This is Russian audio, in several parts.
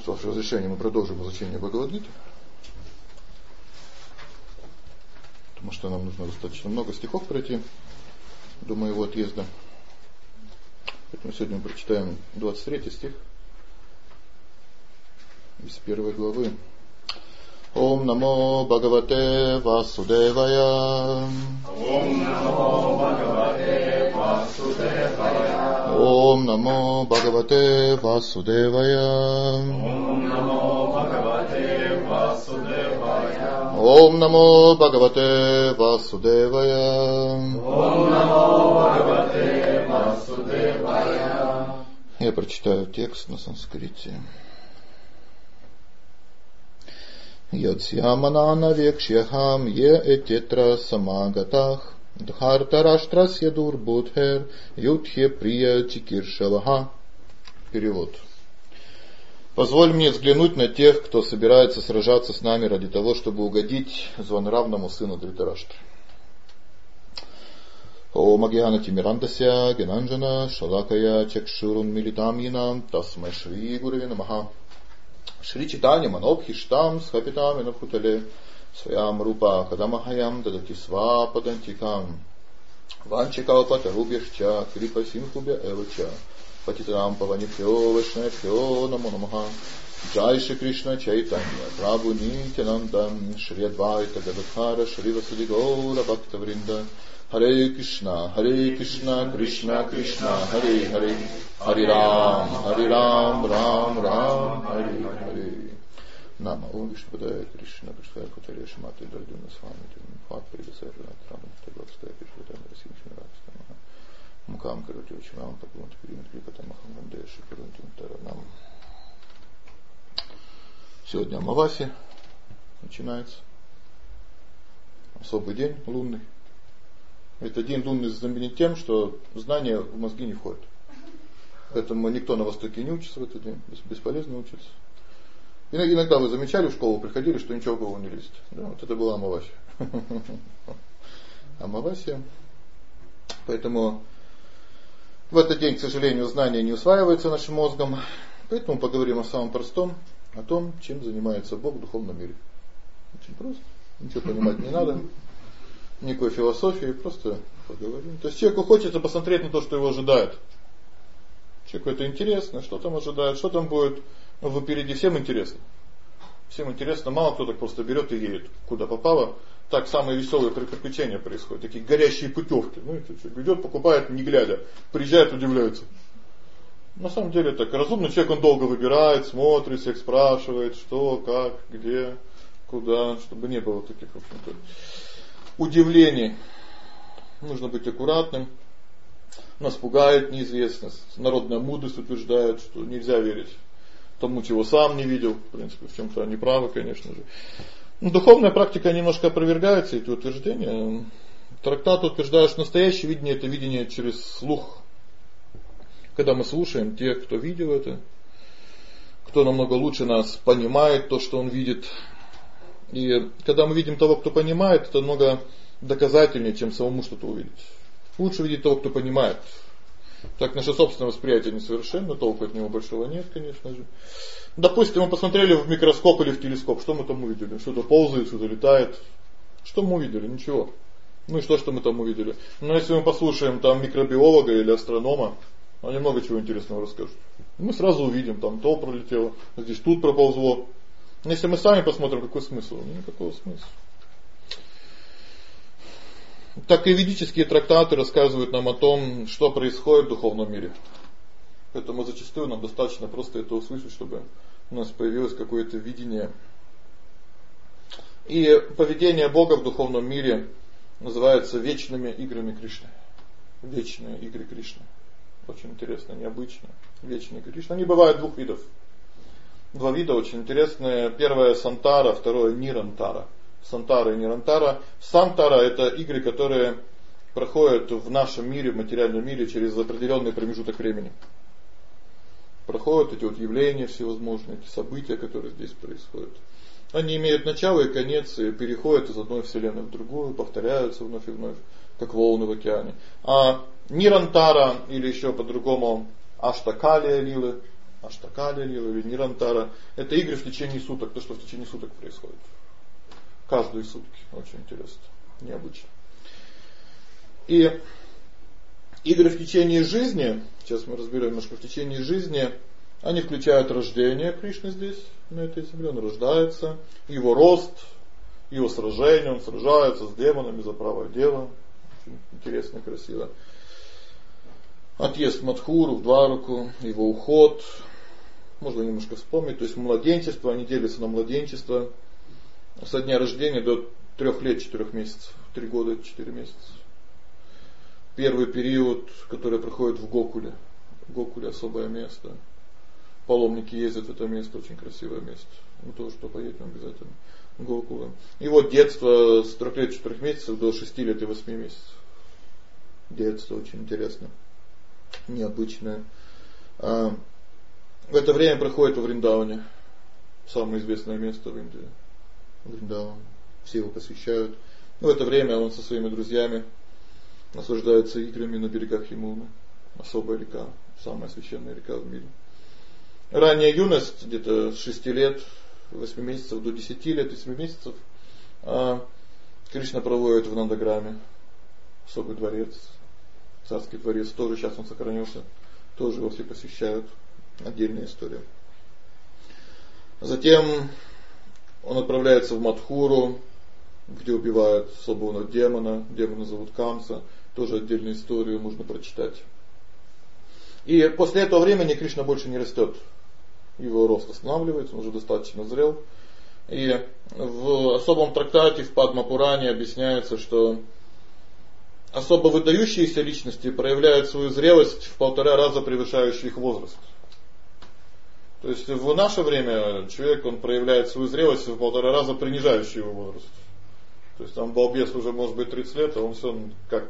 С вашего разрешения мы продолжим изучение Бхагавад-гиты. Потому что нам нужно достаточно много стихов пройти до моего отъезда. Поэтому сегодня мы прочитаем 23 стих из 1 главы. Ом намо Бхагавате Васудевая. Ом намо Бхагавате Васудевая. Ом намо Бхагавате Васудевая. Ом намо Бхагавате Васудевая. Ом намо Бхагавате Васудевая. Ом намо Бхагавате Васудевая. Я прочитаю текст на санскрите. Ядсьяманана векшьяхам е этетра самагатах дхартараштрасья дурбудхер ютхе прия чикиршаваха. Перевод. Позволь мне взглянуть на тех, кто собирается сражаться с нами ради того, чтобы угодить злонравному сыну Дритараштры. Ом агьяна тимирандася генанджана шалакая чакшурун милитам янам тасмай шри гурве намаха. Шри Читани Манобхиштам Схапитами Набхутале Своям Рупа Кадамахаям Дадати Свападантикам Ванчикалпата Рубьяшча Крипа Синхубя Эвача Патитарам Паванипьо Вашнапьо Намо Намаха. Джай Шри Кришна Чайтанья Прабху Нитянандам Шри Адвайта Гададхара Шри Васуди Гаура Бхакта Вринда. Харе Кришна Кришна Кришна Харе Харе Харе Рам Рам Харе Харе. Нама Ом Вишнупадая Кришна Кришна Кутаре Шаматы Дардуна Свами Фат Придасая Ранатраму Стагавская Кришна Расим Шмиракстама Мукам Карати Учимам Пакунт Кринат Крипата Махамандея Шикарунтин Таранам. Сегодня Амаваси начинается. Особый день лунный. Этот день лунный знаменит тем, что знания в мозги не входят. Поэтому никто на Востоке не учится в этот день. Бесполезно учиться. Иногда вы замечали, в школу приходили, что ничего в голову не лезет. Да, вот это была Амавасия. Амавасия. Поэтому в этот день, к сожалению, знания не усваиваются нашим мозгом. Поэтому поговорим о самом простом, о том, чем занимается Бог в духовном мире. Очень просто. Ничего понимать не надо. Никакой философии, просто поговорим. То есть человеку хочется посмотреть на то, что его ожидает. Человеку это интересно, что там ожидает, что там будет. Впереди всем интересно. Всем интересно, мало кто так просто берет и едет, куда попало. Так самые веселые приключения происходят, такие горящие путевки. Ну, человек идет, покупает, не глядя, приезжает, удивляется. На самом деле так, разумный человек, он долго выбирает, смотрит, всех спрашивает, что, как, где, куда, чтобы не было таких, в общем-то, удивлений. Нужно быть аккуратным. Нас пугает неизвестность. Народная мудрость утверждает, что нельзя верить тому, чего сам не видел. В принципе, в чем-то они правы, конечно же. Но духовная практика немножко опровергает эти утверждения. Трактат утверждает, что настоящее видение — это видение через слух. Когда мы слушаем тех, кто видел это, кто намного лучше нас понимает то, что он видит. И когда мы видим того, кто понимает, это много доказательнее, чем самому что-то увидеть. Лучше видеть того, кто понимает. Так наше собственное восприятие несовершенно, толку от него большого нет, конечно же. Допустим, мы посмотрели в микроскоп или в телескоп, что мы там увидели? Что-то ползает, что-то летает. Что мы увидели? Ничего. Ну и что мы там увидели? Но если мы послушаем там микробиолога или астронома, они много чего интересного расскажут. Мы сразу увидим, там то пролетело, здесь тут проползло. Если мы сами посмотрим, какой смысл? Никакого смысла. Так и ведические трактаты рассказывают нам о том, что происходит в духовном мире. Поэтому зачастую нам достаточно просто это услышать, чтобы у нас появилось какое-то видение. И поведение Бога в духовном мире называется вечными играми Кришны. Вечные игры Кришны. Очень интересно, необычно. Вечные игры Кришны. Они бывают двух видов. Два вида очень интересные. Первое — Сантара, второе — Нирантара. Сантара и Нирантара. Сантара — это игры, которые проходят в нашем мире, в материальном мире, через определенный промежуток времени. Проходят эти вот явления всевозможные, эти события, которые здесь происходят. Они имеют начало и конец, и переходят из одной вселенной в другую, повторяются вновь и вновь, как волны в океане. А Нирантара, или еще по-другому Аштакалия лилы, Аштакали или Нирантара. Это игры в течение суток, то, что в течение суток происходит. Каждые сутки. Очень интересно. Необычно. И игры в течение жизни, сейчас мы разберем немножко в течение жизни, они включают рождение Кришны здесь, на этой земле. Он рождается, его рост, его сражение, он сражается с демонами за правое дело. Очень интересно, красиво. Отъезд в Мадхуру, в Двараку, его уход. Можно немножко вспомнить. То есть младенчество, они делятся на младенчество. Со дня рождения до 3 лет 4 месяцев. 3 года 4 месяца. Первый период, который проходит в Гокуле. В Гокуле особое место. Паломники ездят в это место, очень красивое место. Мы тоже что поедем обязательно. Гокула. И вот детство с 3 лет 4 месяцев до 6 лет и 8 месяцев. Детство очень интересно. Необычное. В это время проходит во Вриндаване. Самое известное место в Индии. Вриндаван. Все его посвящают. В это время он со своими друзьями наслаждается играми на берегах Ямуны. Особая река. Самая священная река в мире. Ранняя юность, где-то с 6 лет, 8 месяцев до 10 лет и 7 месяцев, Кришна проводит в Нандаграме. Особый дворец. Царский дворец. Тоже сейчас он сохранился. Тоже его все посещают. Отдельная история. Затем он отправляется в Мадхуру, где убивают особого демона. Демона зовут Камса. Тоже отдельную историю можно прочитать. И после этого времени Кришна больше не растет. Его рост останавливается, он уже достаточно зрел. И в особом трактате в Падма-Пуране объясняется, что особо выдающиеся личности проявляют свою зрелость в 1,5 раза превышающую их возраст. То есть в наше время человек, он проявляет свою зрелость в 1,5 раза принижающую его возраст. То есть там балбес уже может быть 30 лет, а он все как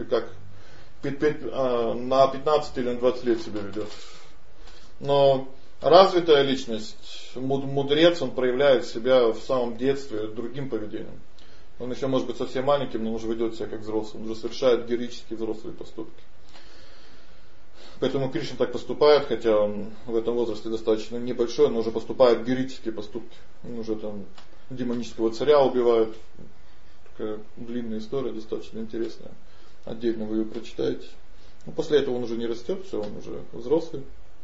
на 15 или на 20 лет себя ведет. Но развитая личность, мудрец, он проявляет себя в самом детстве другим поведением. Он еще может быть совсем маленьким, но он уже ведет себя как взрослый, он уже совершает героические взрослые поступки. Поэтому Кришна так поступает, хотя он в этом возрасте достаточно небольшой, но уже поступает героические поступки. Он уже там демонического царя убивает. Такая длинная история, достаточно интересная. Отдельно вы ее прочитаете. Но после этого он уже не растет, все, он уже взрослый.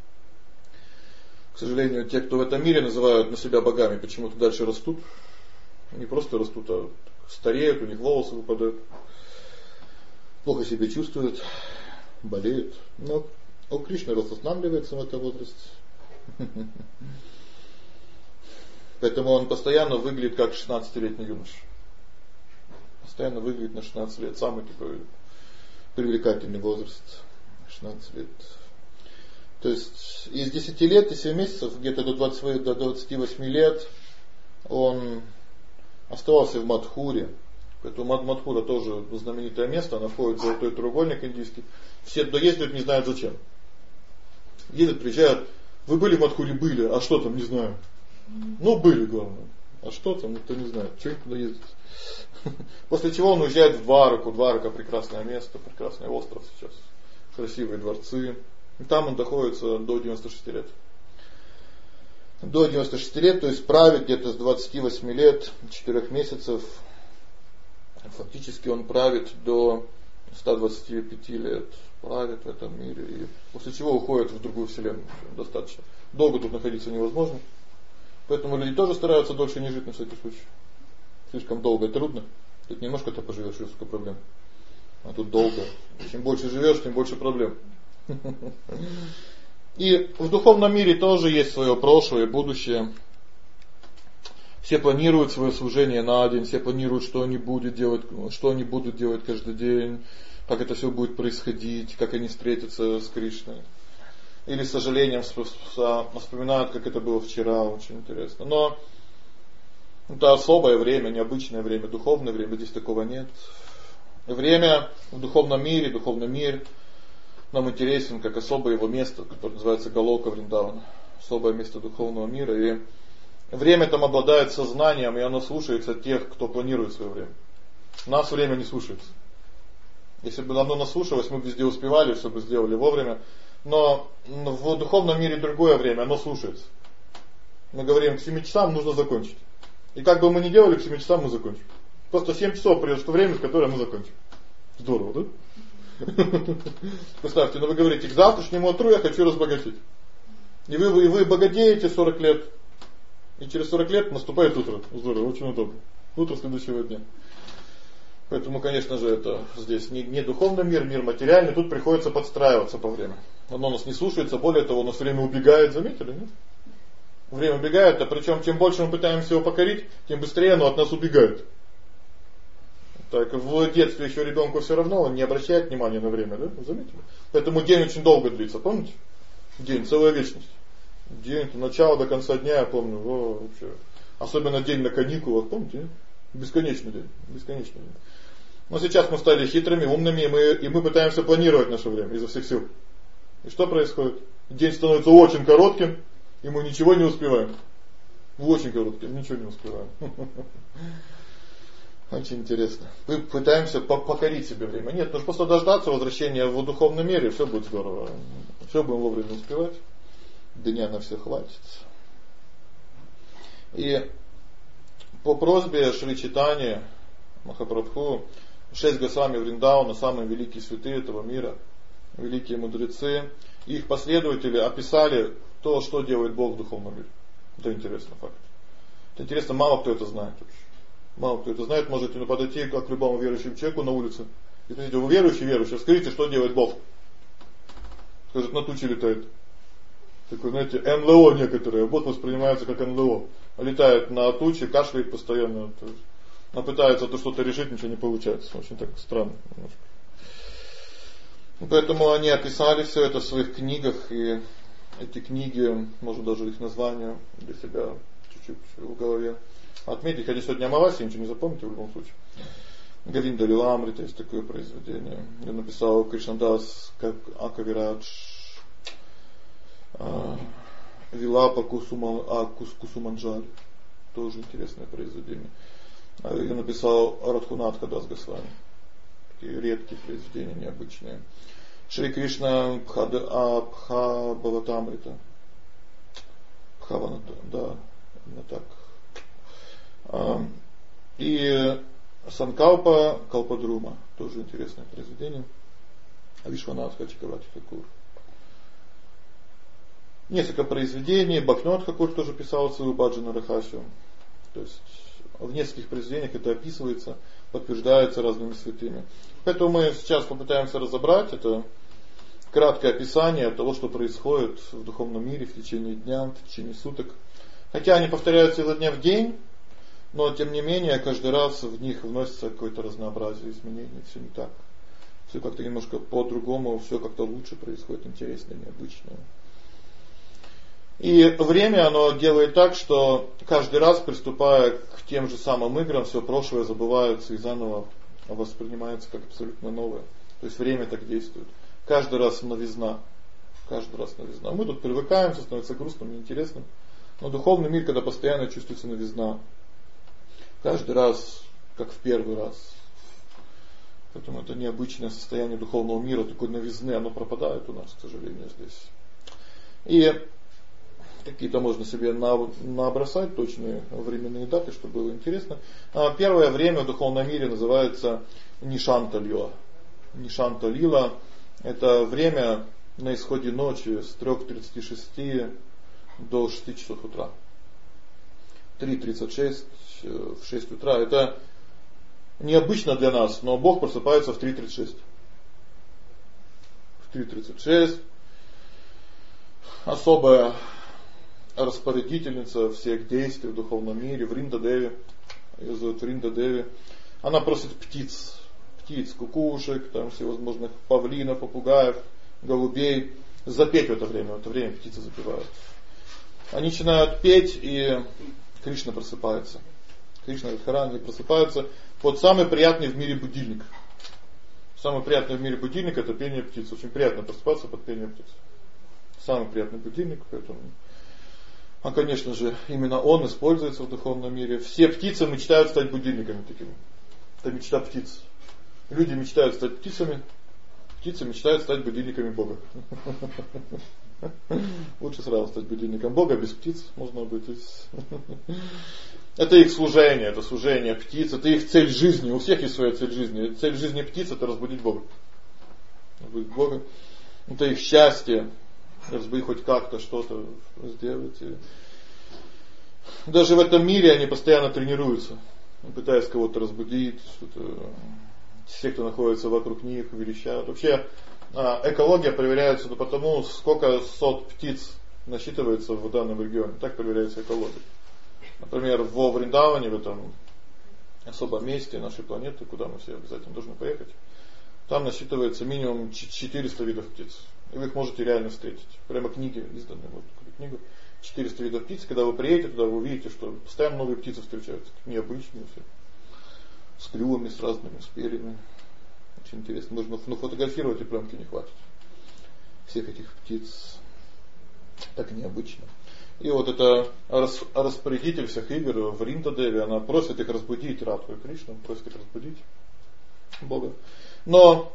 К сожалению, те, кто в этом мире называют на себя богами, почему-то дальше растут. Не просто растут, а стареют, у них волосы выпадают. Плохо себя чувствуют, болеют. Но у Кришны рост останавливается в этом возрасте. Поэтому он постоянно выглядит как 16-летний юноша. Постоянно выглядит на 16 лет. Самый такой привлекательный возраст. 16 лет. То есть из 10 лет и 7 месяцев, где-то до 28 лет, он оставался в Мадхуре. Поэтому Мадхура тоже знаменитое место, она входит в золотой треугольник индийский. Все туда ездят, не знают зачем. Едут, приезжают. Вы были в Мадхуре? Были. А что там? Не знаю. Ну, были, главное. А что там? Никто не знает. Чего туда ездить? После чего он уезжает в Двараку. Дварака прекрасное место, прекрасный остров сейчас. Красивые дворцы. И там он находится до 96 лет. До 96 лет, то есть правит где-то с 28 лет, 4 месяцев. Фактически он правит до 125 лет. Правит в этом мире. И после чего уходит в другую вселенную. Достаточно. Долго тут находиться невозможно. Поэтому люди тоже стараются дольше не жить на всякий случай. Слишком долго и трудно. Тут немножко-то поживешь, и сколько проблем. А тут долго. Чем больше живешь, тем больше проблем. И в духовном мире тоже есть свое прошлое и будущее. Все планируют свое служение на день, все планируют, что они будут делать каждый день, как это все будет происходить, как они встретятся с Кришной. Или с сожалением вспоминают, как это было вчера, очень интересно. Но это особое время, необычное время, духовное время, здесь такого нет. Время в духовном мире, духовный мир нам интересен как особое его место, которое называется Галока Вриндавана. Особое место духовного мира. И время там обладает сознанием, и оно слушается тех, кто планирует свое время. Нас время не слушается. Если бы оно нас слушалось, мы бы везде успевали, все бы сделали вовремя. Но в духовном мире другое время, оно слушается. Мы говорим, к 7 часам нужно закончить. И как бы мы ни делали, к 7 часам мы закончим. Просто 7 часов придет то время, в которое мы закончим. Здорово, да? Представьте, но вы говорите, к завтрашнему утру я хочу разбогатеть. И вы богатеете 40 лет. И через 40 лет наступает утро. Здорово, очень удобно. Утро следующего дня. Поэтому, конечно же, это здесь не духовный мир, мир материальный. Тут приходится подстраиваться по времени. Оно нас не слушается, более того, оно все время убегает. Заметили, нет? Время убегает, а причем чем больше мы пытаемся его покорить, тем быстрее оно от нас убегает. Так, в детстве еще ребенку все равно, он не обращает внимания на время, да? Вы заметили? Поэтому день очень долго длится, помните? День, целая вечность. День от начала до конца дня, я помню, вообще. Особенно день на каникулах, помните? Бесконечный день, бесконечный день. Но сейчас мы стали хитрыми, умными, и мы пытаемся планировать наше время изо всех сил. И что происходит? День становится очень коротким, и мы ничего не успеваем. Очень коротким, ничего не успеваем. Очень интересно. Мы пытаемся покорить себе время. Нет, нужно просто дождаться возвращения в духовном мире, все будет здорово. Все будем вовремя успевать. Дня на все хватит. И по просьбе Шри Чайтаньи Махапрабху 6 Госвами Вриндауна, самые великие святые этого мира, великие мудрецы, их последователи описали то, что делает Бог в духовном мире. Это интересный факт. Это интересно, мало кто это знает вообще. Мало кто это знает, можете подойти как к любому верующему человеку на улице и спросите, вы верующий, скажите, что делает Бог? Скажет, на туче летает. Такой, знаете, НЛО некоторые, Бог воспринимается как НЛО. Летает на туче, кашляет постоянно. Но пытается то что-то решить, ничего не получается. Очень так странно немножко. Поэтому они описали все это в своих книгах, и эти книги, может даже их название для себя чуть-чуть в голове отметить. Хотя сегодня Амавасия, ничего не запомните в любом случае. Говинда Лиламрита есть такое произведение. Я написал Кришнадас Акавирадж, Вилапа Кусуманджали. Тоже интересное произведение. Я написал Радхунатха Дас Госвами. Такие редкие произведения, необычные. Шри Кришна Бхаватамрита. Бхаваната, да, именно так. И Санкалпа Калпадрума, тоже интересное произведение. Вишванатха Чакравати Такур. Несколько произведений, Бхактивинода Тхакур тоже писал свою Баджана Рахасию. То есть в нескольких произведениях это описывается, подтверждается разными святыми. Поэтому мы сейчас попытаемся разобрать это краткое описание того, что происходит в духовном мире в течение дня, в течение суток. Хотя они повторяются изо дня в день, но тем не менее каждый раз в них вносится какое-то разнообразие, изменений, все не так. Все как-то немножко по-другому, все как-то лучше происходит, интересно, необычно. И время оно делает так, что каждый раз, приступая к тем же самым играм, все прошлое забывается и заново воспринимается как абсолютно новое. То есть время так действует. Каждый раз новизна. Каждый раз новизна. Мы тут привыкаем, становится грустным, неинтересным. Но духовный мир, когда постоянно чувствуется новизна. Каждый раз, как в первый раз. Поэтому это необычное состояние духовного мира, такой новизны, оно пропадает у нас, к сожалению, здесь. И какие-то можно себе набросать точные временные даты, чтобы было интересно. Первое время в духовном мире называется Нишанта Лила. Нишанта Лила — это время на исходе ночи с 3:36 до 6 часов утра. 3:36 в 6 утра. Это необычно для нас, но Бог просыпается в 3:36. В 3:36 особая распорядительница всех действий в духовном мире, Вринда Деви, ее зовут Вринда Деви. Она просит птиц, кукушек, там всевозможных павлинов, попугаев, голубей запеть в это время. В это время птицы запевают. Они начинают петь, и Кришна просыпается. Кришна и Радхарани просыпаются под самый приятный в мире будильник. Самый приятный в мире будильник — это пение птиц. Очень приятно просыпаться под пение птиц. Самый приятный будильник, поэтому. А, конечно же, именно он используется в духовном мире. Все птицы мечтают стать будильниками такими. Это мечта птиц. Люди мечтают стать птицами, птицы мечтают стать будильниками Бога. Лучше сразу стать будильником Бога, без птиц можно быть. Это их служение, это служение птиц, это их цель жизни. У всех есть своя цель жизни. Цель жизни птиц — это разбудить Бога. Разбудить Бога. Это их счастье. Разбудить хоть как-то, что-то сделать. Даже в этом мире они постоянно тренируются, пытаясь кого-то разбудить, что-то. Все, кто находится вокруг них, верещат. Вообще экология проверяется потому, сколько сот птиц насчитывается в данном регионе. Так проверяется экология. Например, во Вриндаване, в этом особом месте нашей планеты, куда мы все обязательно должны поехать, там насчитывается минимум 400 видов птиц. И вы их можете реально встретить. Прямо книги изданы, вот книгу. 400 видов птиц. Когда вы приедете туда, вы увидите, что постоянно новые птицы встречаются. Необычные все. С клювами, с разными, с перьями. Очень интересно. Нужно фотографировать, и пленки не хватит. Всех этих птиц. Так необычно. И вот это распорядитель всех игр в Вриндадеви, она просит их разбудить, Радху и Кришну, просит их разбудить Бога. Но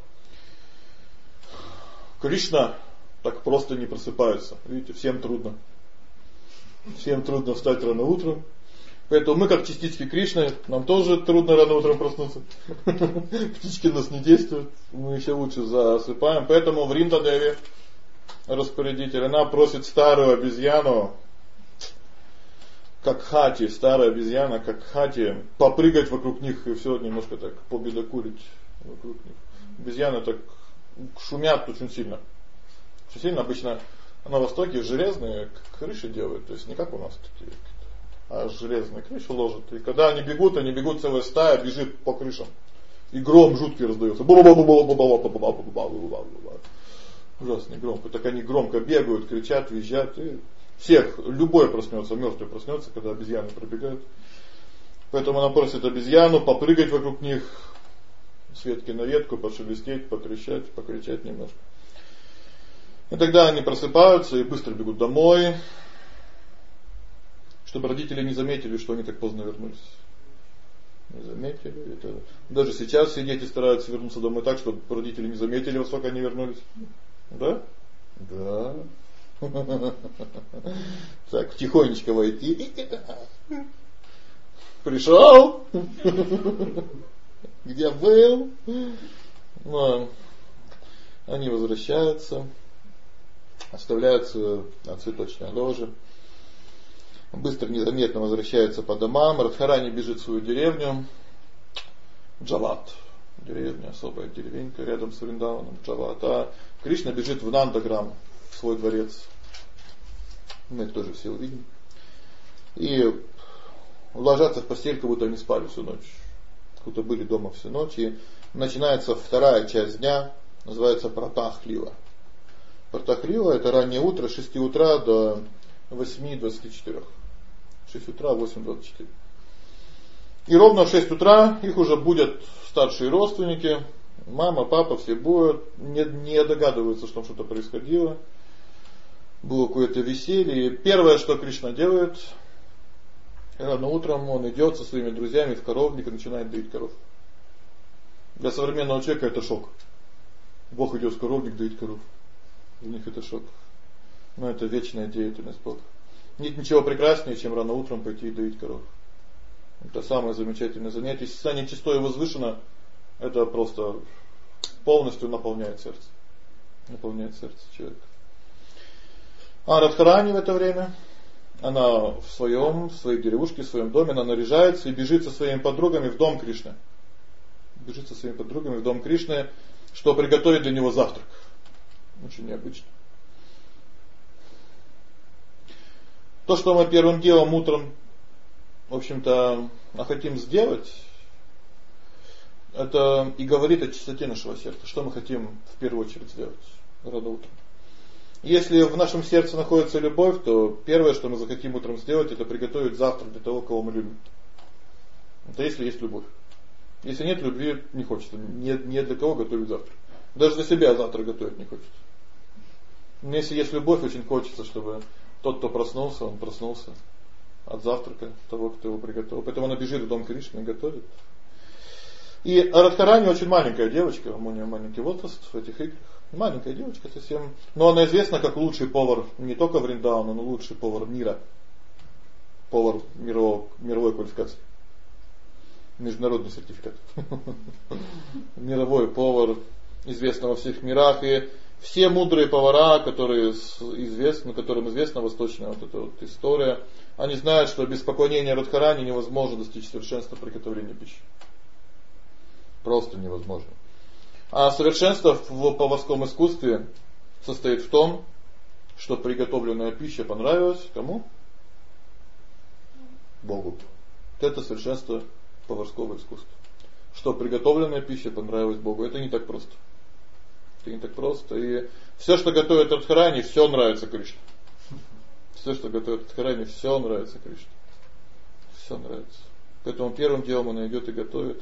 Кришна так просто не просыпается. Видите, всем трудно. Всем трудно встать рано утром. Поэтому мы, как частички Кришны, нам тоже трудно рано утром проснуться. Птички нас не действуют, мы еще лучше засыпаем. Поэтому в Вриндадеве распорядитель, она просит старую обезьяну, как Хати, старая обезьяна, как Хати, попрыгать вокруг них и все немножко так победокурить вокруг них. Обезьяны так шумят очень сильно. Очень сильно обычно на Востоке железные крыши делают, то есть не как у нас такие, а железные крыши ложат. И когда они бегут целая стая, бежит по крышам. И гром жуткий раздается. Ужасный гром. Так они громко бегают, кричат, визжат. И всех, любой проснется, мертвый проснется, когда обезьяны пробегают. Поэтому она просит обезьяну попрыгать вокруг них, с ветки на ветку, пошелестеть, потрещать, покричать немножко. И тогда они просыпаются и быстро бегут домой, чтобы родители не заметили, что они так поздно вернулись. Не заметили. Это... Даже сейчас все дети стараются вернуться домой так, чтобы родители не заметили, во сколько они вернулись. Да? Да. Так, тихонечко войти. Пришел. Где был? Но они возвращаются, оставляют цветочные ложи. Быстро, незаметно возвращаются по домам. Радхарани бежит в свою деревню. Джават. Деревня, особая деревенька рядом с Вриндаваном. Джават. А Кришна бежит в Нандаграм, в свой дворец. Мы их тоже все увидим. И ложатся в постель, как будто они спали всю ночь. Как будто были дома всю ночь. И начинается вторая часть дня. Называется Пратахлила. Пратахлила — это раннее утро, с 6 утра до 8:24. 6 утра, 8:24. И ровно в 6 утра их уже будут старшие родственники. Мама, папа, все будут. Не догадываются, что что-то происходило. Было какое-то веселье. И первое, что Кришна делает, рано утром он идет со своими друзьями в коровник и начинает доить коров. Для современного человека это шок. Бог идет в коровник доить коров. Для них это шок. Но это вечная деятельность Бога. Нет ничего прекраснее, чем рано утром пойти и доить коров. Это самое замечательное занятие. Если состояние чистое и возвышено, это просто полностью наполняет сердце. Наполняет сердце человека. А Радхарани в это время, она в своей деревушке, в своем доме, она наряжается и бежит со своими подругами в дом Кришны. Бежит со своими подругами в дом Кришны, чтобы приготовить для него завтрак. Очень необычно. То, что мы первым делом утром, в общем-то, хотим сделать, это и говорит о чистоте нашего сердца. Что мы хотим в первую очередь сделать рано утром. Если в нашем сердце находится любовь, то первое, что мы захотим утром сделать, это приготовить завтрак для того, кого мы любим. Это если есть любовь. Если нет любви, не хочется. Нет для кого готовить завтрак. Даже для себя завтрак готовить не хочется. Но если есть любовь, очень хочется, чтобы тот, кто проснулся, он проснулся от завтрака того, кто его приготовил. Поэтому она бежит в дом Кришны и готовит. И Радхарани очень маленькая девочка, у нее маленький возраст в этих играх. Маленькая девочка совсем. Но она известна как лучший повар не только Вриндауна, но лучший повар мира. Повар мировой квалификации. Международный сертификат. Мировой повар, известный во всех мирах. И все мудрые повара, которым известна восточная вот эта вот история, они знают, что без поклонения Радхарани невозможно достичь совершенства приготовления пищи. Просто невозможно. А совершенство в поварском искусстве состоит в том, что приготовленная пища понравилась кому? Богу. Это совершенство поварского искусства. Что приготовленная пища понравилась Богу. Это не так просто. Это не так просто. И все, что готовит Радхарани, все нравится Кришне. Все, что готовит Радхарани, все нравится Кришне. Все нравится. Поэтому первым делом он идет и готовит,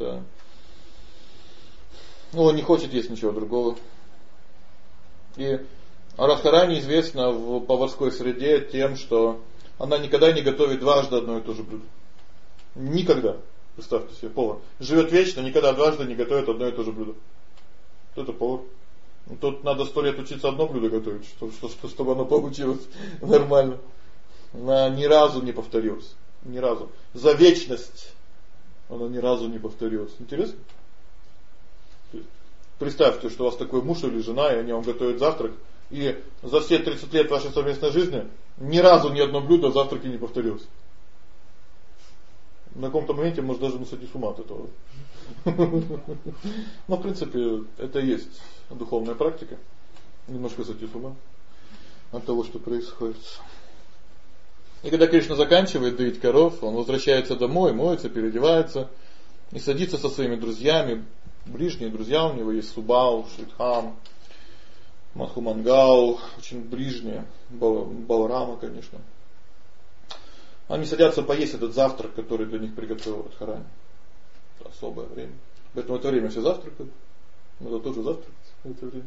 он не хочет есть ничего другого. И Радхарани известна в поварской среде тем, что она никогда не готовит дважды одно и то же блюдо. Никогда. Представьте себе, повар. Живет вечно, никогда дважды не готовит одно и то же блюдо. Это повар. Тут надо 100 лет учиться одно блюдо готовить, чтобы оно получилось нормально. Она ни разу не повторилась. Ни разу. За вечность она ни разу не повторилась. Интересно? Представьте, что у вас такой муж или жена, и они вам готовят завтрак, и за все 30 лет вашей совместной жизни ни разу ни одно блюдо в завтраке не повторилось. На каком-то моменте может даже не сойти с ума от этого. Но в принципе это и есть духовная практика. Немножко сойти с ума от того, что происходит. И когда Кришна заканчивает доить коров, он возвращается домой, моется, переодевается и садится со своими друзьями. Ближние друзья у него есть Субал, Шридхам, Мадхумангал, очень ближние, Баларама, конечно. Они садятся поесть этот завтрак, который для них приготовил Радхарани. Это особое время. Поэтому в это время все завтракают. Надо тоже завтракать в это время.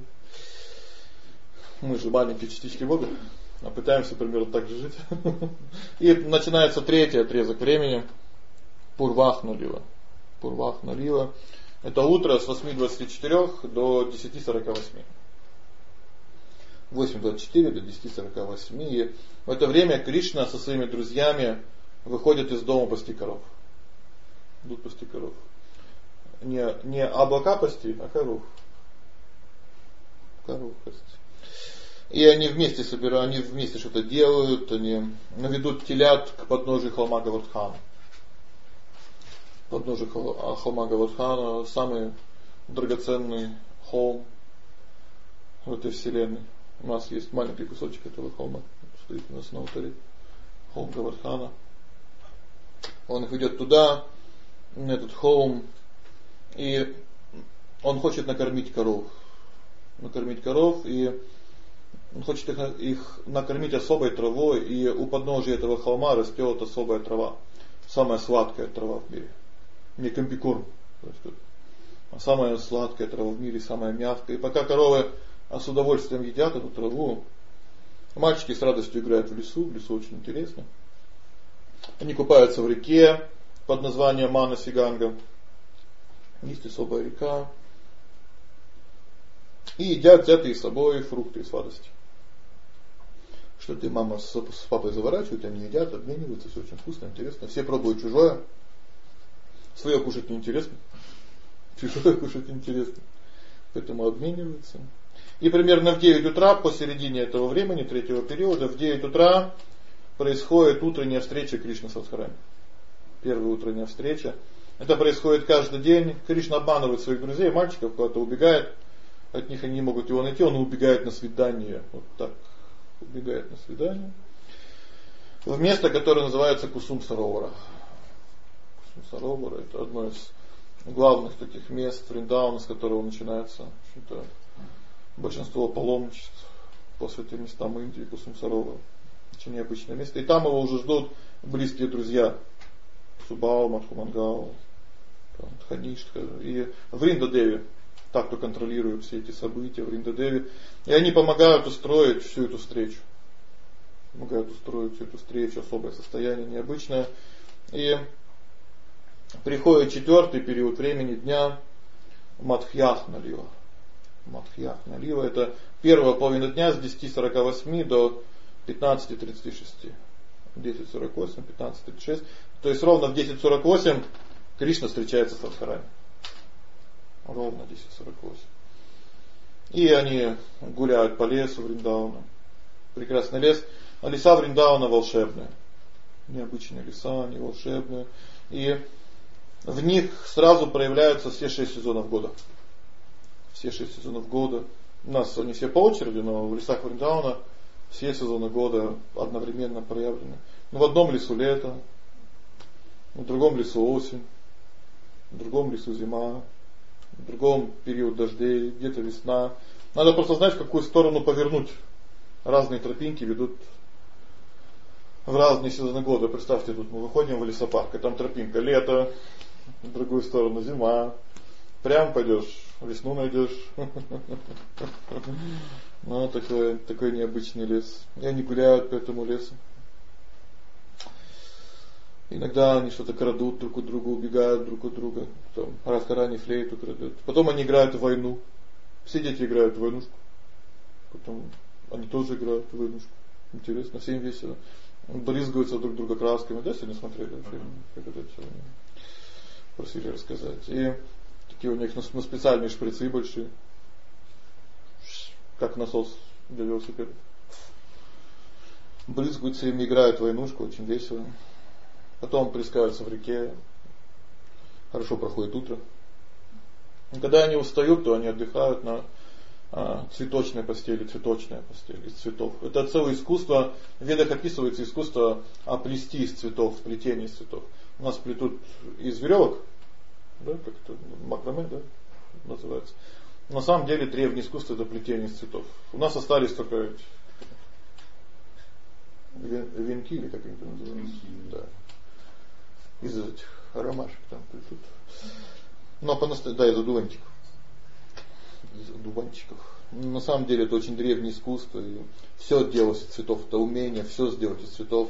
Мы же маленькие частички Бога, а пытаемся примерно так же жить. И начинается третий отрезок времени. Пурвахна-лила. Пурвахна-лила. Это утро с 8:24 до 10:48. 8:24 до 10:48. И в это время Кришна со своими друзьями выходит из дома пасти коров. Идут пасти коров. Не облака пасти, а коров. Коров пасти. И они вместе собирают, они вместе что-то делают, они ведут телят к подножию холма Говардхана. Подножие холма Говардхана, самый драгоценный холм в этой вселенной. У нас есть маленький кусочек этого холма, стоит у нас на алтаре. Холм Говардхана. Он их ведет туда, на этот холм, и он хочет накормить коров. Накормить коров, и он хочет их накормить особой травой, и у подножия этого холма растет особая трава. Самая сладкая трава в мире. Не комбикорм, а самая сладкая трава в мире, самая мягкая. И пока коровы с удовольствием едят эту траву, мальчики с радостью играют в лесу очень интересно. Они купаются в реке под названием Манасиганга. Есть особая река. И едят взятые с собой фрукты и сладости. Что-то мама с папой заворачивают, они едят, обмениваются, все очень вкусно, интересно. Все пробуют чужое. Свое кушать неинтересно. Чужое кушать интересно. Поэтому обмениваются. И примерно в 9 утра, посередине этого времени, третьего периода, в 9 утра происходит утренняя встреча Кришны с Радхарани. Первая утренняя встреча. Это происходит каждый день. Кришна обманывает своих друзей, мальчиков, куда-то убегает. От них они не могут его найти, он убегает на свидание. Вот так. Убегает на свидание. В место, которое называется Кусум-Саровара. Кусум-Саровара — это одно из главных таких мест Вриндауна, с которого начинается большинство паломничеств по святым местам Индии, Кусум-Саровара. Очень необычное место. И там его уже ждут близкие друзья. Субал, Мадхумангал, Дхаништха и Вринда-деви. Так, кто контролирует все эти события, Вринда-деви. И они помогают устроить всю эту встречу. Помогают устроить всю эту встречу, особое состояние, необычное. И приходит 4-й период времени дня, Мадхьяхна Лила. Мадхьяхна Лила — это первая половина дня с 10:48 до 15:36. 10:48, 15:36. То есть ровно в 10:48 Кришна встречается с Радхарани. Ровно 10:48. И они гуляют по лесу Вриндауна. Прекрасный лес. А леса Вриндауна волшебные. Необычные леса, они волшебные. И в них сразу проявляются все 6 сезонов года. Все 6 сезонов года. У нас они все по очереди, но в лесах Вриндауна все сезоны года одновременно проявлены. В одном лесу лето, в другом лесу осень, в другом лесу зима, в другом период дождей, где-то весна. Надо просто знать, в какую сторону повернуть. Разные тропинки ведут в разные сезоны года. Представьте, тут мы выходим в лесопарк, и там тропинка лето, в другую сторону зима. Прям пойдешь, весну найдешь. Ну, такой необычный лес. И они гуляют по этому лесу. Иногда они что-то крадут друг у друга, убегают друг от друга. Там Радхарани флейту крадут. Потом они играют в войну. Все дети играют в войнушку. Потом они тоже играют в войнушку. Интересно, всем весело. Брызгаются друг друга красками. Да, сегодня смотрели фильм? Как это все? Просили рассказать. И такие у них на специальные шприцы большие. Как насос для велосипеда. Брызгаются ими, играют в войнушку, очень весело. Потом плескаются в реке. Хорошо проходит утро. И когда они устают, то они отдыхают на цветочной постели, цветочная постель из цветов. Это целое искусство. В Ведах описывается искусство плести из цветов, плетение из цветов. У нас плетут из веревок, да, как это, макраме, да, называется. На самом деле древнее искусство — это плетение из цветов. У нас остались только венки, или как это называется. Да. Из этих ромашек там плетут. Но да, из одуванчиков. Из одуванчиков. На самом деле это очень древнее искусство. И все делалось из цветов. Это умение все сделать из цветов.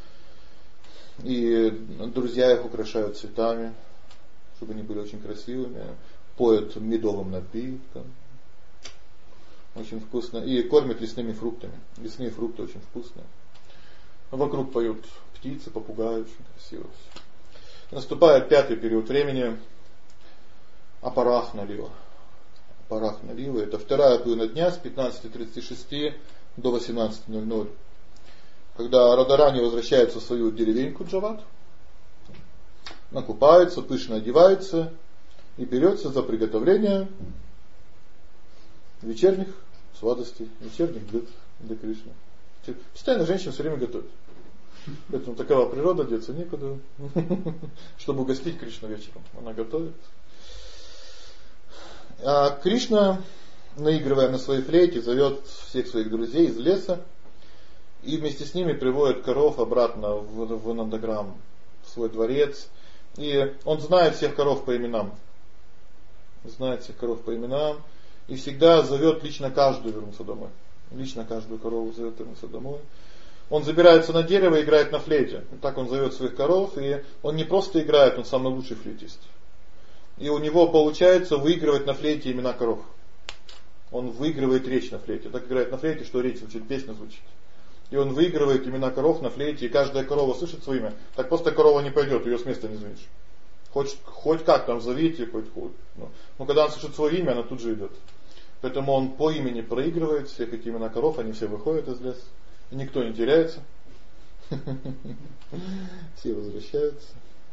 И друзья их украшают цветами, чтобы они были очень красивыми. Поют медовым напитком. Очень вкусно. И кормят лесными фруктами. Лесные фрукты очень вкусные. Вокруг поют птицы, попугаи, очень красиво. Наступает 5-й период времени. Апарахна Лила. Апарахна Лила — это вторая половина дня с 15:36 до 18:00. Когда Радарани возвращается в свою деревеньку Джават, накупается, пышно одевается и берется за приготовление вечерних сладостей, вечерних блюд для Кришны. Постоянно женщина все время готовит. Поэтому такова природа, деться некуда. Чтобы угостить Кришну вечером, она готовит. А Кришна, наигрывая на своей флейте, зовет всех своих друзей из леса и вместе с ними приводит коров обратно в Нандаграм, в свой дворец. И он знает всех коров по именам. Знает всех коров по именам. И всегда зовет лично каждую вернуться домой. Лично каждую корову зовет вернуться домой. Он забирается на дерево и играет на флейте. Так он зовет своих коров. И он не просто играет, он самый лучший флейтист. И у него получается выигрывать на флейте имена коров. Он выигрывает речь на флейте. Так играет на флейте, что речь звучит, песня звучит. И он выигрывает имена коров на флейте. И каждая корова слышит свое имя. Так просто корова не пойдет, ее с места не сдвинешь. Хоть как там зовите, хоть. Но когда он слышит свое имя, она тут же идет. Поэтому он по имени проигрывает всех эти имена коров. Они все выходят из леса. И никто не теряется. Все возвращаются.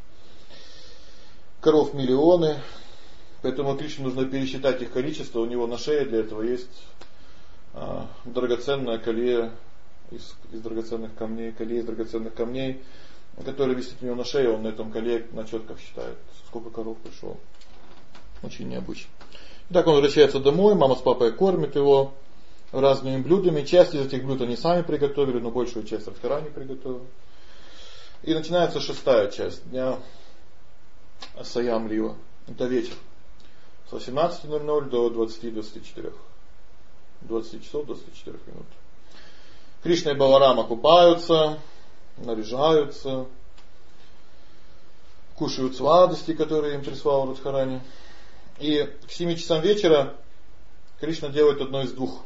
Коров миллионы. Поэтому Кришне нужно пересчитать их количество. У него на шее для этого есть драгоценное колье из драгоценных камней, которое висит у него на шее. Он на этом колье на четках считает, сколько коров пришло. Очень необычно. Так он возвращается домой, мама с папой кормят его разными блюдами. Часть из этих блюд они сами приготовили, но большую часть Радхарани приготовили. И начинается 6-я часть дня Саям Лила. Это вечер. С 18:00 до 20:24. 20 часов 24 минут. Кришна и Баларама купаются, наряжаются, кушают сладости, которые им прислал Радхарани. И к 7 часам вечера Кришна делает одно из двух.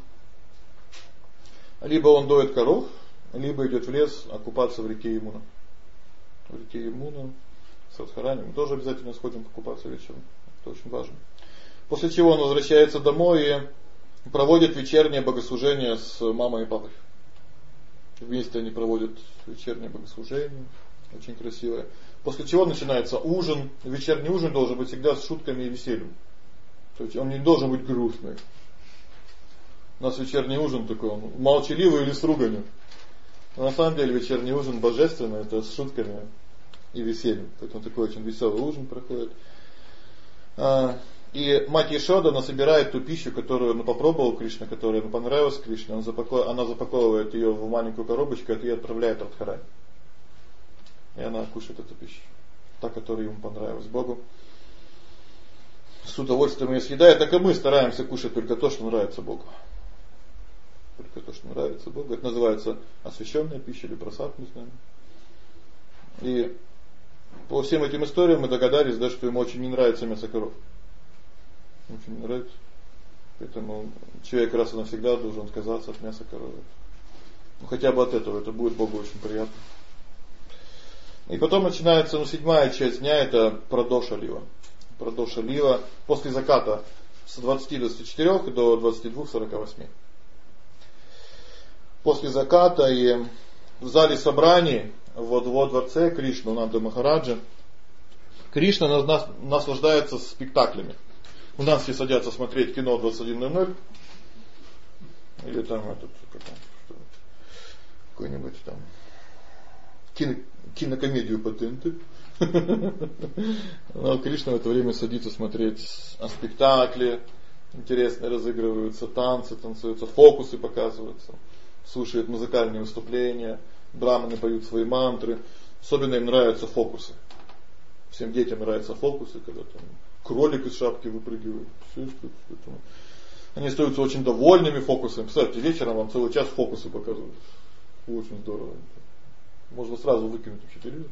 Либо он доит коров, либо идет в лес окупаться в реке Ямуна. В реке Ямуна с Радхарани мы тоже обязательно сходим покупаться вечером. Это очень важно. После чего он возвращается домой и проводит вечернее богослужение с мамой и папой. Вместе они проводят вечернее богослужение, очень красивое. После чего начинается ужин. Вечерний ужин должен быть всегда с шутками и весельем. То есть он не должен быть грустный. У нас вечерний ужин такой, он молчаливый или с руганью. Но на самом деле вечерний ужин божественный, это с шутками и весельем. Поэтому такой очень веселый ужин проходит. И мать Яшода, она собирает ту пищу, которую попробовал Кришна, которая понравилась Кришне. Она запаковывает ее в маленькую коробочку и отправляет Радхарани. И она кушает эту пищу, та, которая ему понравилась Богу. С удовольствием ее съедает. Так и мы стараемся кушать только то, что нравится Богу. Только то, что нравится Богу. Это называется освященная пища или просад, не знаю. И по всем этим историям мы догадались, да, что ему очень не нравится мясо коров. Очень не нравится. Поэтому человек раз и навсегда должен отказаться от мяса коровы. Ну хотя бы от этого, это будет Богу очень приятно. И потом начинается, 7-я часть дня, это Прадоша Лила. Прадоша Лила после заката с 20:24 до 22:48. После заката и в зале собраний во дворце Кришны, Нанда Махараджа, Кришна наслаждается спектаклями. У нас все садятся смотреть кино 21:00 или там какой-нибудь там кинокомедию по ТНТ. Но Кришна в это время садится смотреть спектакли, интересно разыгрываются танцы, танцуются, фокусы показываются, слушает музыкальные выступления, браманы поют свои мантры. Особенно им нравятся фокусы. Всем детям нравятся фокусы, когда там кролик из шапки выпрыгивает. Они остаются очень довольными фокусами. Кстати, вечером вам целый час фокусы показывают. Очень здорово. Можно сразу выкинуть вообще телевизор.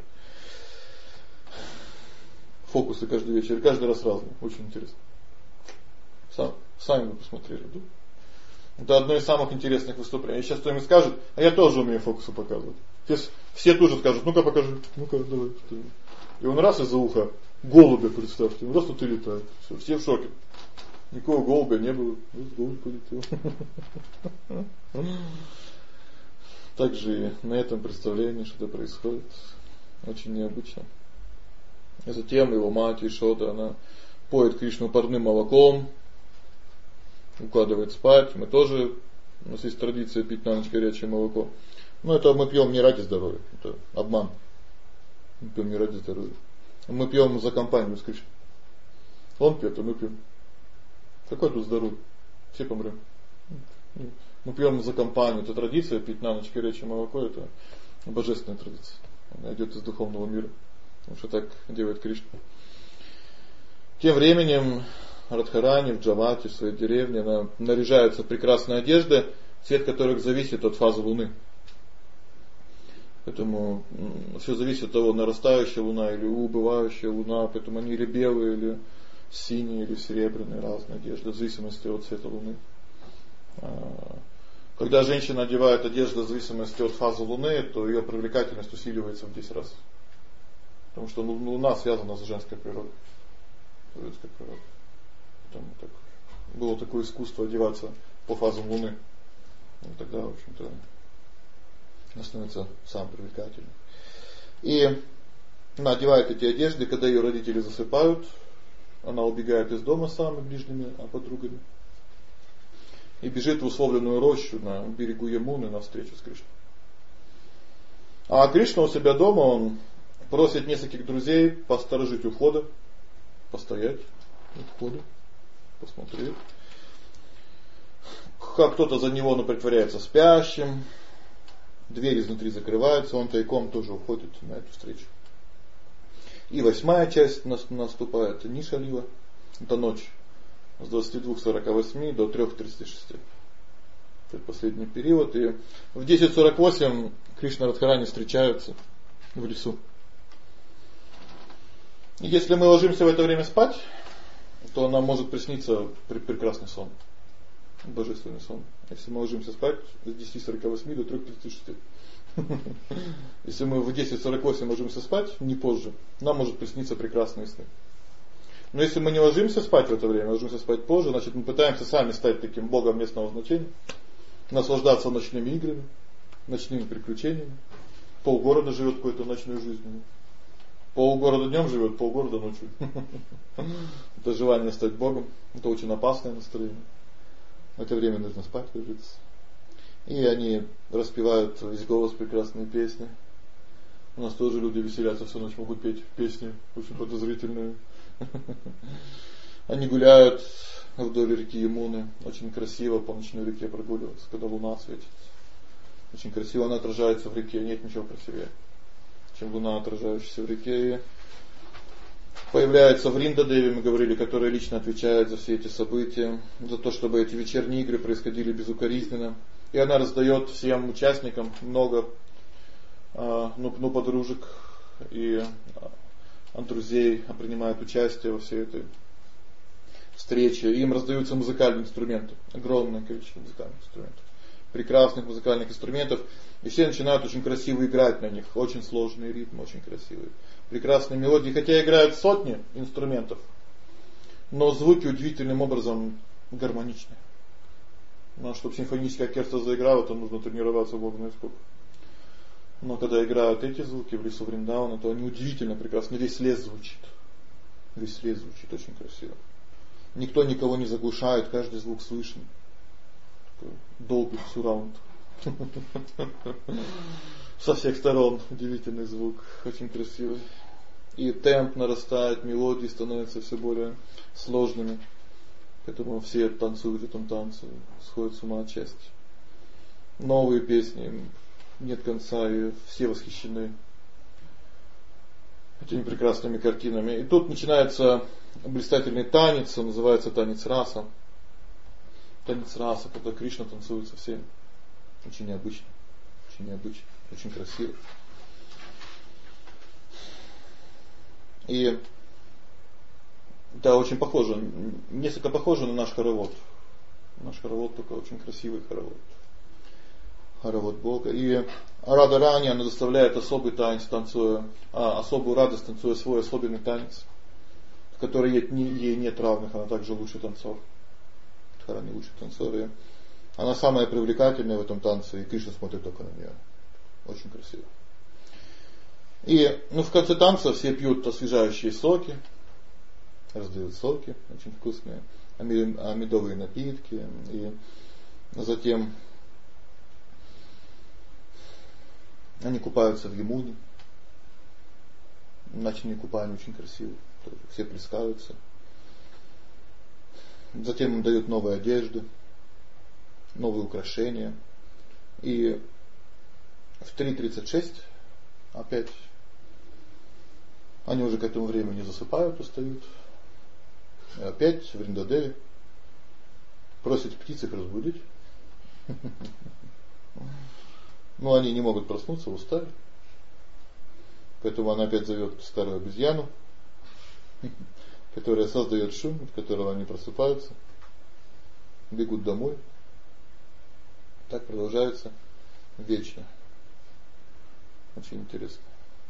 Фокусы каждый вечер, каждый раз разные. Очень интересно. Сами вы посмотрели, да? Это одно из самых интересных выступлений. Сейчас кто-нибудь скажет, а я тоже умею фокусы показывать. Все тоже скажут, ну-ка покажи, ну-ка давай. И он раз из-за уха голубя, представьте, он раз тут и летает. Все в шоке. Никакого голубя не было. Вот голубь полетел. Также и на этом представлении что-то происходит. Очень необычно. И затем его мать Яшода, она поет Кришну парным молоком, укладывает спать. Мы тоже, у нас есть традиция пить на ночь горячее молоко. Но это мы пьем не ради здоровья, это обман. Мы пьем не ради здоровья. Мы пьем за компанию с Кришной. Он пьет, а мы пьем. Какое тут здоровье? Все помрем. Мы пьем за компанию. Это традиция пить на ночь горячее молоко, это божественная традиция. Она идет из духовного мира. Потому что так делает Кришна. Тем временем Радхарани в Джавате, в своей деревне, она наряжается в прекрасные одежды, цвет которых зависит от фазы Луны. Поэтому все зависит от того, нарастающая Луна или убывающая Луна. Поэтому они или белые, или синие, или серебряные, разные одежды, в зависимости от цвета Луны. Когда женщина одевает одежду в зависимости от фазы Луны, то ее привлекательность усиливается в 10 раз. Потому что Луна связана с женской природой. Женской природой. Поэтому так, было такое искусство одеваться по фазам Луны. И тогда, в общем-то, она становится сам привлекательным. И она одевает эти одежды, когда ее родители засыпают, она убегает из дома с самыми ближними подругами и бежит в условленную рощу на берегу Ямуны на встречу с Кришной. А Кришна у себя дома, он просит нескольких друзей посторожить у входа, постоять у входа, посмотреть. Как кто-то за него, притворяется спящим, дверь изнутри закрывается, он тайком тоже уходит на эту встречу. И 8-я часть наступает, Ниша Лила, это ночь с 22:48 до 3:36. Это последний период. И в 10:48 Кришна и Радхарани встречаются в лесу. Если мы ложимся в это время спать, то нам может присниться прекрасный сон. Божественный сон. Если мы ложимся спать с 10:48 до 3:36. Если мы в 10:48 ложимся спать, не позже, нам может присниться прекрасные сны. Но если мы не ложимся спать в это время, ложимся спать позже, значит мы пытаемся сами стать таким богом местного значения, наслаждаться ночными играми, ночными приключениями. Полгорода живет какой-то ночной жизнью. Полгорода днем живет, полгорода ночью. Это желание стать богом, это очень опасное настроение. В это время нужно спать, ложиться. И они распевают весь голос прекрасные песни. У нас тоже люди веселятся всю ночь, могут петь песни очень подозрительные. Они гуляют вдоль реки Ямуны, очень красиво по ночной реке прогуливаются, когда луна светит. Очень красиво она отражается в реке, нет ничего красивее, чем луна, отражающаяся в реке. И появляется Вринда-деви, мы говорили, которая лично отвечает за все эти события, за то, чтобы эти вечерние игры происходили безукоризненно. И она раздаёт всем участникам много подружек и друзей, принимает участие во всей этой встрече. Им раздаются музыкальные инструменты, огромное количество музыкальных инструментов, прекрасных музыкальных инструментов, и все начинают очень красиво играть на них, очень сложные ритмы, очень красивые, прекрасные мелодии, хотя играют сотни инструментов, но звуки удивительным образом гармоничны. Но чтобы симфоническое оркестр заиграло, то нужно тренироваться бог знает сколько. Но когда играют эти звуки в лесу Вриндавана, то они удивительно прекрасны. Весь лес звучит. Весь лес звучит очень красиво. Никто никого не заглушает, каждый звук слышен. Такой долгий сурраунд. Со всех сторон удивительный звук, очень красивый. И темп нарастает, мелодии становятся все более сложными. Поэтому все танцуют в этом танце, сходят с ума от счастья. Новые песни, нет конца, и все восхищены этими прекрасными картинами. И тут начинается блистательный танец, он называется танец раса. Танец раса, когда Кришна танцует со всеми. Очень необычно, очень красиво. И да, очень похоже, несколько похоже на наш хоровод. Наш хоровод только очень красивый хоровод. Хоровод Бога. И Рада-рани, она доставляет особый танец, танцуя, особую радость, танцуя свой особенный танец, в который ей нет равных, она также лучший танцор. Радхарани лучший танцор. И она самая привлекательная в этом танце, и Кришна смотрит только на нее. Очень красиво. И в конце танца все пьют освежающие соки, раздают соки, очень вкусные, медовые напитки, и затем они купаются в Ямуне. Ночные купания очень красивые, все плескаются. Затем им дают новые одежды, новые украшения. И в 3:36 опять они уже к этому времени засыпают, устают. И опять Вринда-деви просит птиц их разбудить. Но они не могут проснуться, устали. Поэтому она опять зовет старую обезьяну, которая создает шум, от которого они просыпаются, бегут домой. Так продолжается вечно. Очень интересно.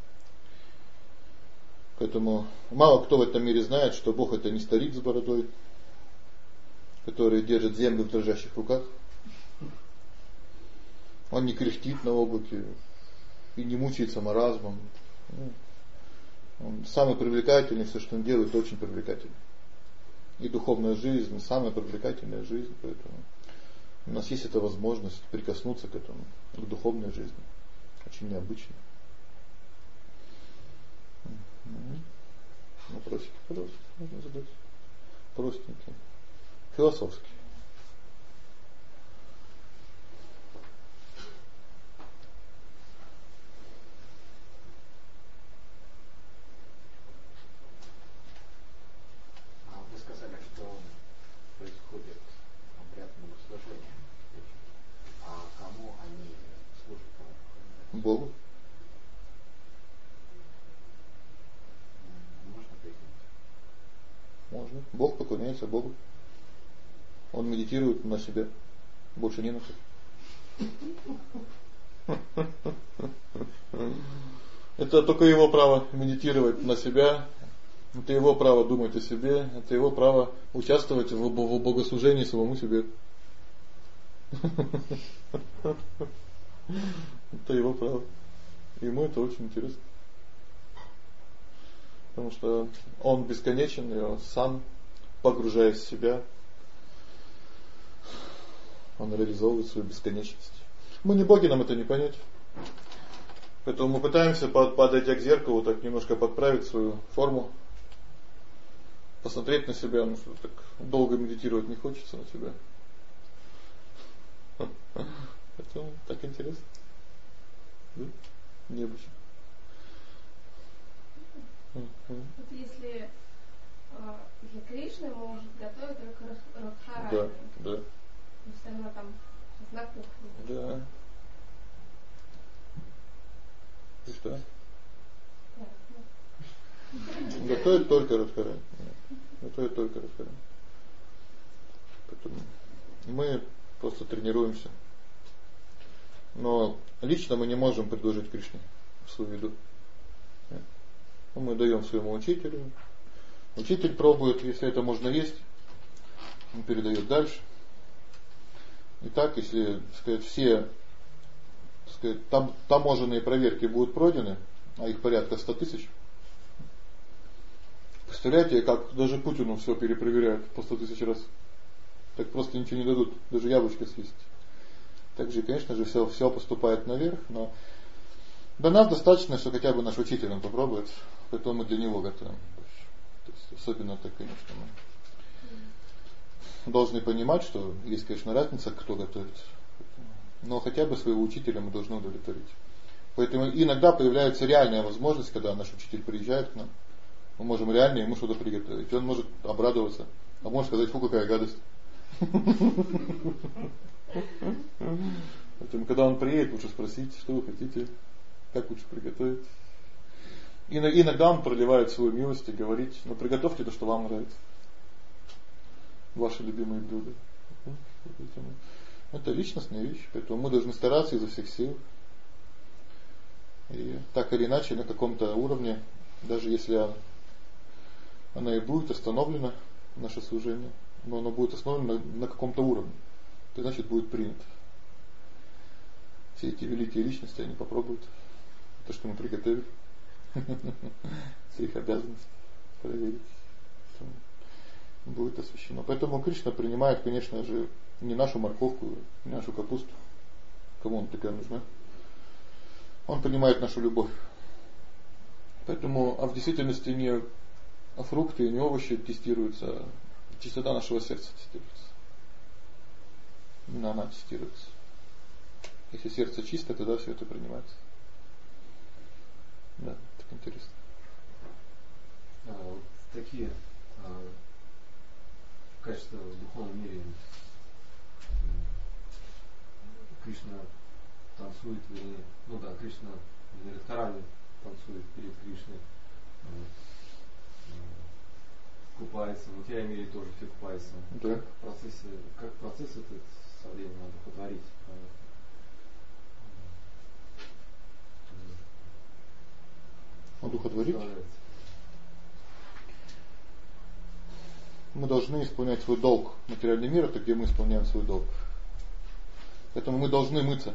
Поэтому мало кто в этом мире знает, что Бог это не старик с бородой, который держит землю в дрожащих руках. Он не кряхтит на облаке и не мучается маразмом. Он самый привлекательный, все, что он делает, очень привлекательно. И духовная жизнь, самая привлекательная жизнь, поэтому у нас есть эта возможность прикоснуться к этому, к духовной жизни. Очень необычно. Вопросики, пожалуйста, можно задать. Простенькие. Философские. Вы сказали, что происходит обряд богослужения. А кому они служат? Богу. Можно нужны. Бог поклоняется Богу. Он медитирует на себя. Больше не на что. Это только его право медитировать на себя. Это его право думать о себе. Это его право участвовать в богослужении самому себе. Это его право. Ему это очень интересно. Потому что он бесконечен, и он сам, погружаясь в себя, он реализовывает свою бесконечность. Мы не боги, нам это не понять. Поэтому мы пытаемся, подойдя к зеркалу, так немножко подправить свою форму, посмотреть на себя, ну что так долго медитировать не хочется на себя. Это так интересно. Да? Необычно. Вот если для Кришны может готовить только Радхарани. Да. И все равно там на кухне. Да. И что? Готовит только Радхарани. Готовит только Радхарани. Поэтому мы просто тренируемся. Но лично мы не можем предложить Кришне свою еду. Мы даем своему учителю. Учитель пробует, если это можно есть, он передает дальше. И так, если, так сказать, все, так сказать, таможенные проверки будут пройдены, а их порядка 100 тысяч. Представляете, как даже Путину все перепроверяют по 100 тысяч раз. Так просто ничего не дадут, даже яблочко съесть. Так же, конечно же, все поступает наверх, но до нас достаточно, что хотя бы наш учитель он попробует, поэтому мы для него готовим. То есть, особенно так, конечно, мы должны понимать, что есть, конечно, разница, кто готовит, но хотя бы своего учителя мы должны удовлетворить. Поэтому иногда появляется реальная возможность, когда наш учитель приезжает к нам, мы можем реально ему что-то приготовить. Он может обрадоваться, а может сказать: фу, какая гадость. Поэтому, когда он приедет, лучше спросить, что вы хотите, как лучше приготовить. И иногда он проливает свою милость и говорит: ну приготовьте то, что вам нравится. Ваши любимые блюда. Это личностная вещь, поэтому мы должны стараться изо всех сил. И так или иначе, на каком-то уровне, даже если она и будет остановлена, наше служение, но оно будет остановлено на каком-то уровне, то значит будет принято. Все эти великие личности, они попробуют то, что мы приготовили. Все их обязанности проверить. Будет освящено. Поэтому Кришна принимает, конечно же, не нашу морковку, не нашу капусту. Кому она такая нужна? Он принимает нашу любовь. Поэтому, в действительности не фрукты, не овощи тестируются, а чистота нашего сердца тестируется. Именно она тестируется. Если сердце чисто, тогда все это принимается. Да, так интересно. Вот такие качества в духовном мире. Кришна танцует, Кришна в Радхарани танцует перед Кришной, купается, в материальном мире тоже все купаются. Да. Как процесс этот со временем надо повторить. Одухотворить. Мы должны исполнять свой долг. Материальный мир — это где мы исполняем свой долг. Поэтому мы должны мыться.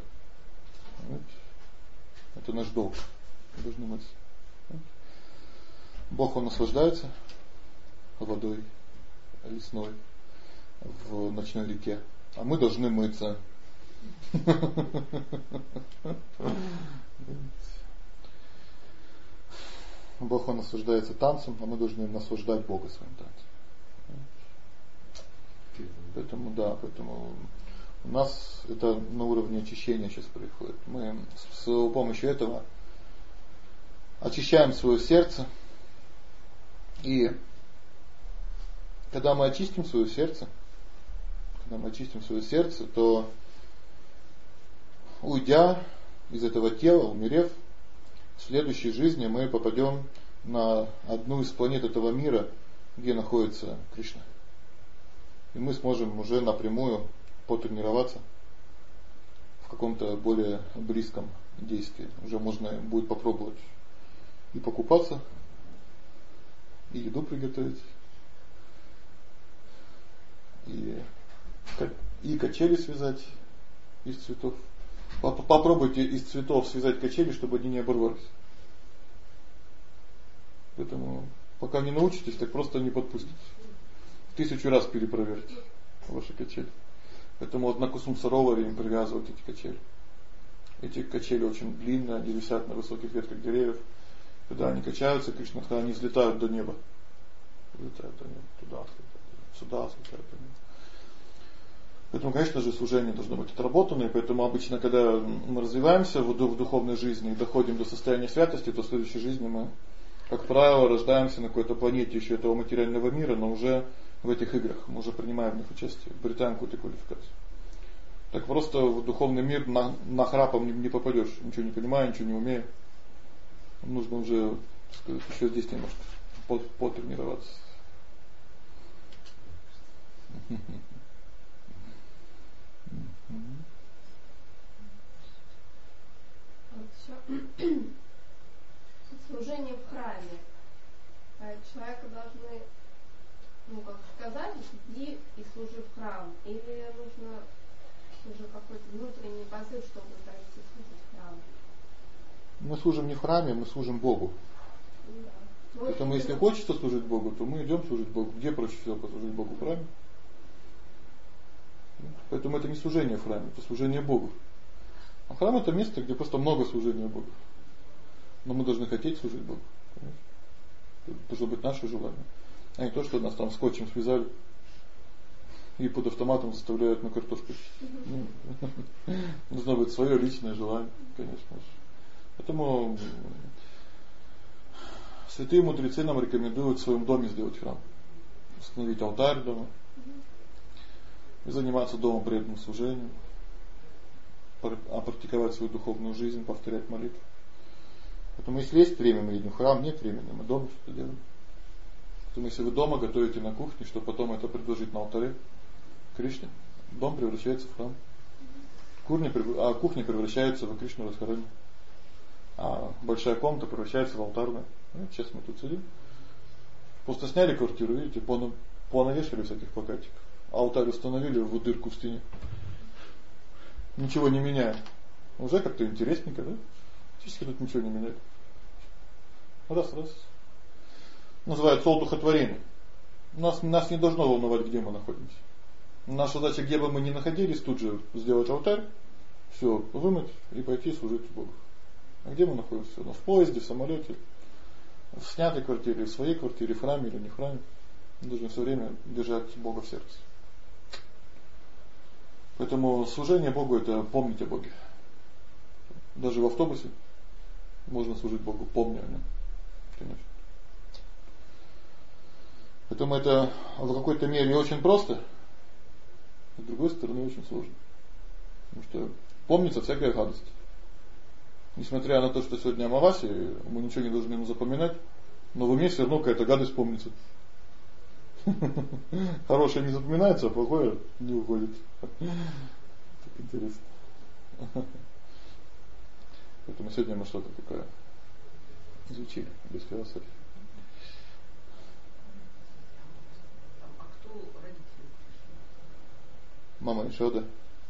Это наш долг. Мы должны мыться. Бог, Он наслаждается водой лесной в ночной реке, а мы должны мыться. Бог, Он наслаждается танцем, а мы должны наслаждать Бога своим танцем. Поэтому у нас это на уровне очищения сейчас происходит. Мы с помощью этого очищаем свое сердце. И когда мы очистим свое сердце, то, уйдя из этого тела, умерев, в следующей жизни мы попадем на одну из планет этого мира, где находится Кришна. И мы сможем уже напрямую потренироваться в каком-то более близком действии. Уже можно будет попробовать и покупаться, и еду приготовить, и качели связать из цветов. Попробуйте из цветов связать качели, чтобы они не оборвались. Поэтому пока не научитесь, так просто не подпустите. 1000 раз перепроверьте ваши качели. Поэтому вот на Кусум-Сароваре им привязывают эти качели. Эти качели очень длинные, они висят на высоких ветках деревьев. Когда они качаются, Кришна, когда они взлетают до неба. Взлетают до неба, туда взлетают, сюда взлетают до неба. Поэтому, конечно же, служение должно быть отработано, и поэтому обычно, когда мы развиваемся в духовной жизни и доходим до состояния святости, то в следующей жизни мы, как правило, рождаемся на какой-то планете еще этого материального мира, но уже в этих играх, мы уже принимаем в них участие, обретаем какую-то квалификацию. Так просто в духовный мир нахрапом не попадешь, ничего не понимая, ничего не умея. Нужно уже, так сказать, еще здесь немножко потренироваться. Служение в храме. Человека должны, как сказать, иди и служи в храм. Или нужно уже какой-то внутренний позыв, чтобы пойти служить в храм. Мы служим не в храме, мы служим Богу. Да. Поэтому если хочется служить Богу, то мы идем служить Богу. Где проще всего послужить Богу? В храме. Поэтому это не служение в храме, это служение Богу. А храм это место, где просто много служения Богу. Но мы должны хотеть служить Богу. Понимаешь? Это должно быть наше желание. А не то, что нас там скотчем связали и под автоматом заставляют на картошку. Должно быть свое личное желание, конечно же. Поэтому святые мудрецы нам рекомендуют в своем доме сделать храм. Установить алтарь дома. И заниматься дома преданным служением. Практиковать свою духовную жизнь, повторять молитву. Поэтому если есть время, мы едем в храм, нет времени, мы дома что-то делаем. Поэтому если вы дома готовите на кухне, чтобы потом это предложить на алтаре Кришне, дом превращается в храм. Кухня превращается в Кришну Радхарани. А большая комната превращается в алтарную. Сейчас мы тут сидим. Просто сняли квартиру, видите, понавешали всяких плакатиков. Алтарь установили в дырку в стене. Ничего не меняя. Уже как-то интересненько, да? Фактически тут ничего не меняет. Раз. Называется одухотворение. Нас не должно волновать, где мы находимся. Наша задача, где бы мы ни находились, тут же сделать алтарь, все вымыть и пойти служить Богу. А где мы находимся? В поезде, в самолете, в снятой квартире, в своей квартире, в храме или не в храме. Мы должны все время держать Бога в сердце. Поэтому служение Богу это помнить о Боге. Даже в автобусе можно служить Богу, помня о Нем. Конечно. Поэтому это в какой-то мере очень просто, а с другой стороны очень сложно. Потому что помнится всякая гадость. Несмотря на то, что сегодня Амавасия, мы ничего не должны ему запоминать, но в уме все равно какая-то гадость помнится. Хорошее не запоминается, а плохое не уходит. Так интересно. Поэтому сегодня мы что-то такое изучили, без философии. А кто родители? Мама Ишода.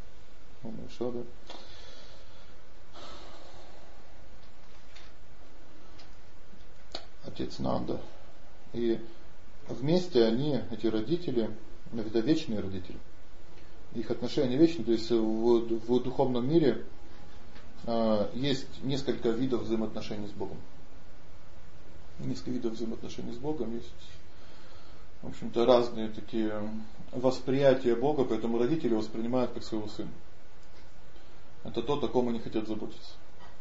Отец Нанда. И вместе они, эти родители, это вечные родители. Их отношения вечные, то есть в духовном мире есть несколько видов взаимоотношений с Богом. Несколько видов взаимоотношений с Богом есть. В общем-то, разные такие восприятия Бога, поэтому родители воспринимают как своего сына. Это то, о ком они хотят заботиться.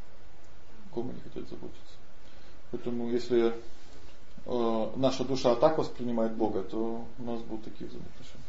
Поэтому если наша душа так воспринимает Бога, то у нас будут такие взаимоотношения.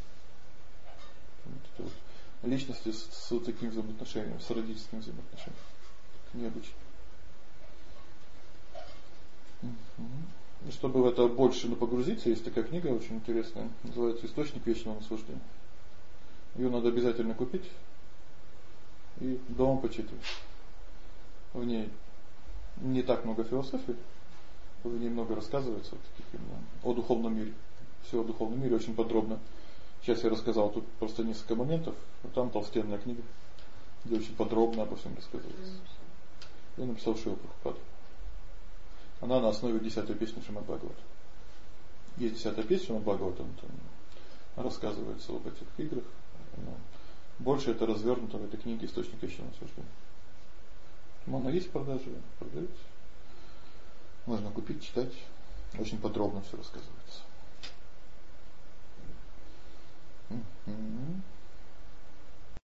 Личности с таким взаимоотношением, с родительским взаимоотношением. Необычно. чтобы в это больше погрузиться, есть такая книга очень интересная, называется «Источник вечного наслаждения». Ее надо обязательно купить и дома почитывать. В ней не так много философии, в ней много рассказывается вот таких именно о духовном мире. Все о духовном мире очень подробно. Сейчас я рассказал тут просто несколько моментов, а там толстенная книга, где очень подробно обо всем рассказывается. Я написал Шрила Прабхупада. Она на основе 10-й песни Шримад Бхагавата. Есть 10-я песня Шримад Бхагавата, там рассказывается об этих играх. Но больше это развернуто в этой книге «Источник вечного наслаждения». Она есть в продаже, продается. Можно купить, читать. Очень подробно все рассказывается.